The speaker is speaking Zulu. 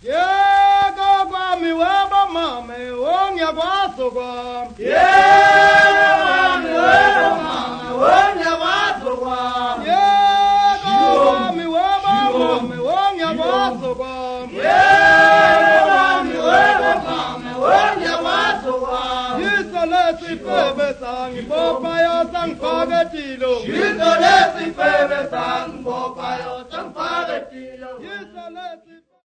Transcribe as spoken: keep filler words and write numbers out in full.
Yeah, go kwa mi weba mame, wonya kwa sokwa. Yeah, mi weba mame, wonya kwa sokwa. Yeah, go kwa mi weba mame, wonya kwa sokwa. Yeah, mi weba mame, wonya kwa sokwa. Yisole si febe sang, popa yo sang pagetilo. Yisole si febe sang, popa yo sang pagetilo. Yisole si